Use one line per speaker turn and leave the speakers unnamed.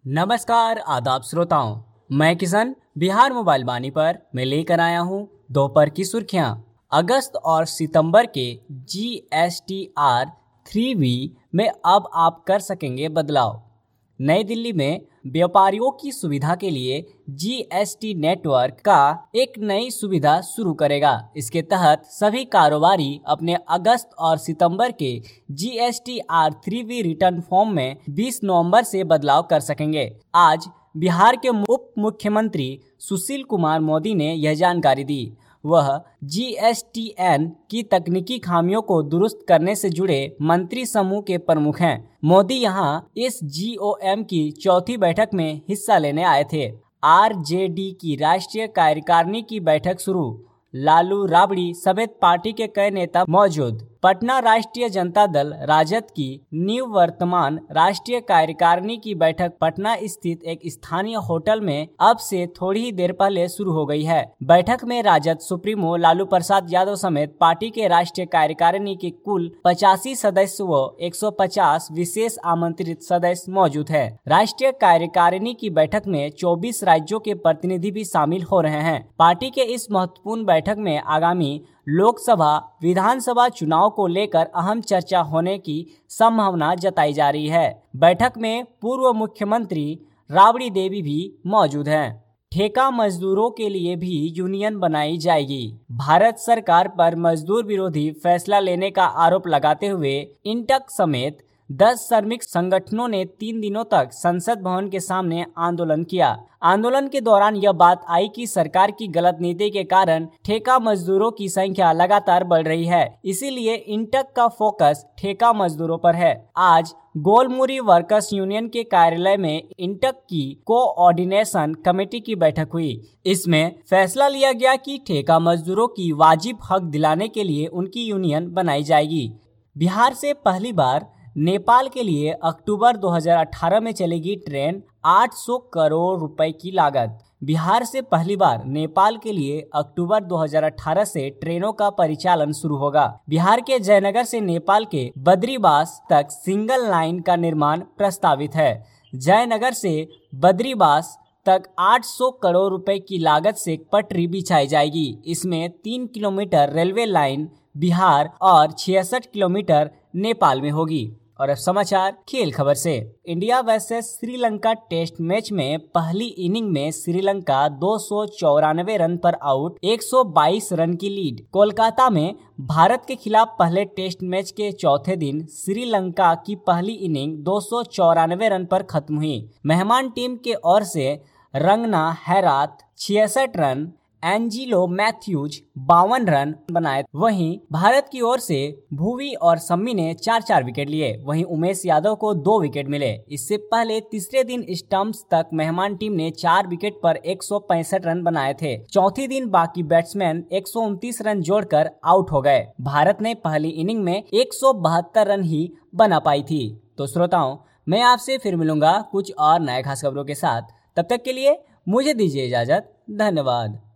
नमस्कार आदाब श्रोताओं, मैं किशन बिहार मोबाइल वाणी पर मैं लेकर आया हूं दोपहर की सुर्खियां। अगस्त और सितंबर के GSTR 3V में अब आप कर सकेंगे बदलाव। नई दिल्ली में व्यापारियों की सुविधा के लिए GST नेटवर्क का एक नई सुविधा शुरू करेगा। इसके तहत सभी कारोबारी अपने अगस्त और सितंबर के GSTR 3V रिटर्न फॉर्म में 20 नवंबर से बदलाव कर सकेंगे। आज बिहार के उप मुख्यमंत्री सुशील कुमार मोदी ने यह जानकारी दी। वह GSTN की तकनीकी खामियों को दुरुस्त करने से जुड़े मंत्री समूह के प्रमुख हैं। मोदी यहां इस GOM की चौथी बैठक में हिस्सा लेने आए थे। RJD की राष्ट्रीय कार्यकारिणी की बैठक शुरू। लालू राबड़ी समेत पार्टी के कई नेता मौजूद। पटना राष्ट्रीय जनता दल राजद की निवर्तमान राष्ट्रीय कार्यकारिणी की बैठक पटना स्थित एक स्थानीय होटल में अब से थोड़ी ही देर पहले शुरू हो गई है। बैठक में राजद सुप्रीमो लालू प्रसाद यादव समेत पार्टी के राष्ट्रीय कार्यकारिणी के कुल 85 सदस्य व 150 विशेष आमंत्रित सदस्य मौजूद है। राष्ट्रीय कार्यकारिणी की बैठक में 24 राज्यों के प्रतिनिधि भी शामिल हो रहे हैं। पार्टी के इस महत्वपूर्ण बैठक में आगामी लोकसभा विधानसभा चुनाव को लेकर अहम चर्चा होने की संभावना जताई जा रही है। बैठक में पूर्व मुख्यमंत्री राबड़ी देवी भी मौजूद हैं। ठेका मजदूरों के लिए भी यूनियन बनाई जाएगी। भारत सरकार पर मजदूर विरोधी फैसला लेने का आरोप लगाते हुए इंटक समेत 10 श्रमिक संगठनों ने 3 दिनों तक संसद भवन के सामने आंदोलन किया। आंदोलन के दौरान यह बात आई कि सरकार की गलत नीति के कारण ठेका मजदूरों की संख्या लगातार बढ़ रही है। इसीलिए इंटक का फोकस ठेका मजदूरों पर है। आज गोलमुरी वर्कर्स यूनियन के कार्यालय में इंटक की कोऑर्डिनेशन कमेटी की बैठक हुई। इसमें फैसला लिया गया कि ठेका मजदूरों की वाजिब हक दिलाने के लिए उनकी यूनियन बनाई जाएगी। बिहार से पहली बार नेपाल के लिए अक्टूबर 2018 में चलेगी ट्रेन। 800 करोड़ रुपए की लागत। बिहार से पहली बार नेपाल के लिए अक्टूबर 2018 से ट्रेनों का परिचालन शुरू होगा। बिहार के जयनगर से नेपाल के बद्रीबास तक सिंगल लाइन का निर्माण प्रस्तावित है। जयनगर से बद्रीबास तक 800 करोड़ रुपए की लागत से पटरी बिछाई जाएगी। इसमें 3 किलोमीटर रेलवे लाइन बिहार और 66 किलोमीटर नेपाल में होगी। और अब समाचार खेल खबर से। India versus Sri Lanka test match में पहली इनिंग में श्रीलंका 294 रन पर आउट, 122 रन की लीड। कोलकाता में भारत के खिलाफ पहले टेस्ट मैच के चौथे दिन श्रीलंका की पहली इनिंग 294 रन पर खत्म हुई। मेहमान टीम के ओर से Rangana Herath 66 run, Angelo Mathews 52 run बनाए। वहीं भारत की ओर से भुवी और सम्मी ने 4-4 विकेट लिए। वहीं उमेश यादव को 2 विकेट मिले। इससे पहले तीसरे दिन स्टंप्स तक मेहमान टीम ने 4 विकेट पर 165 रन बनाए थे। चौथी दिन बाकी बैट्समैन 129 रन जोड़कर आउट हो गए। भारत ने पहली इनिंग में 172 रन ही बना पाई थी। तो श्रोताओं, मैं आपसे फिर मिलूंगा कुछ और नए खास खबरों के साथ। तब तक के लिए मुझे दीजिए इजाजत। धन्यवाद।